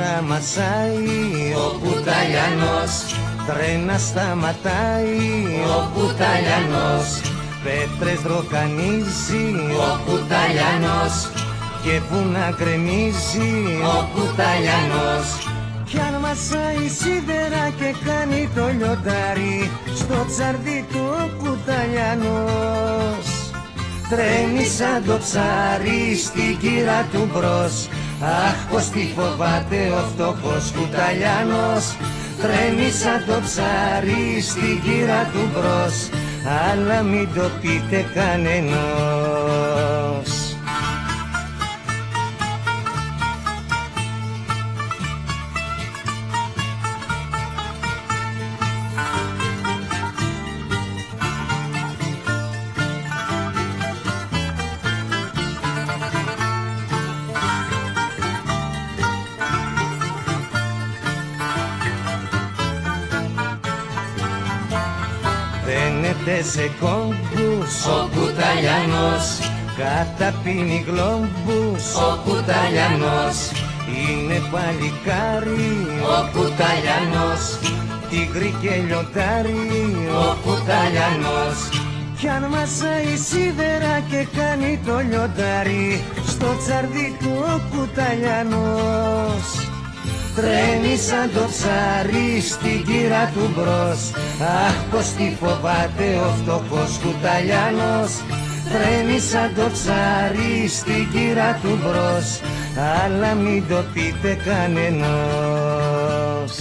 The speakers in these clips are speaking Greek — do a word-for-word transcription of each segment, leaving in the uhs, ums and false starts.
τώρα μασάει ο Κουταλιανός, τρένα σταματάει ο Κουταλιανός, πέτρες ροκανίζει ο Κουταλιανός και βουνά γκρεμίζει ο Κουταλιανός. Κι αν μασάει σίδερα και κάνει το λιοντάρι στο τσαρδί του ο Κουταλιανός, τρέμει σαν το ψάρι στην κύρα του μπρος. Αχ, πως τη φοβάται ο φτωχός Κουταλιανός, τρέμει σαν το ψάρι στην κύρα του μπρος, αλλά μην το πείτε κανενός. Δένεται σε κόμπους ο Κουταλιανός, καταπίνει γλόμπους ο Κουταλιανός, είναι παλικάρι ο Κουταλιανός, τίγρη και λιοντάρι ο Κουταλιανός. Κι αν μασάει σίδερα και κάνει το λιοντάρι στο τσαρδί του ο Κουταλιανός, τρέμει σαν το ψάρι στην κύρα του μπρος. Αχ, πως τη φοβάται ο φτωχός Κουταλιανός, τρέμει σαν το ψάρι στην κύρα του μπρος, αλλά μην το πείτε κανενός.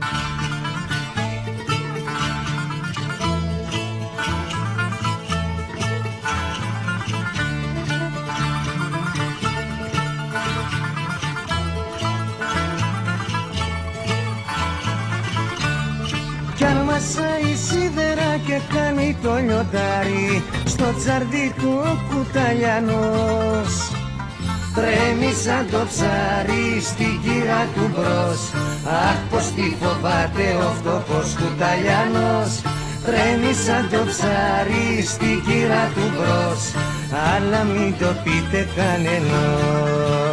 Κι αν μασάει σίδερα και κάνει το λιοντάρι στο τσαρδί του ο Κουταλιανός, τρέμει σαν το ψάρι στην κύρα του μπρος. Αχ, πως τη φοβάται ο φτωχός Κουταλιανός, τρέμει σαν το ψάρι στην κύρα του μπρος, αλλά μην το πείτε κανενός.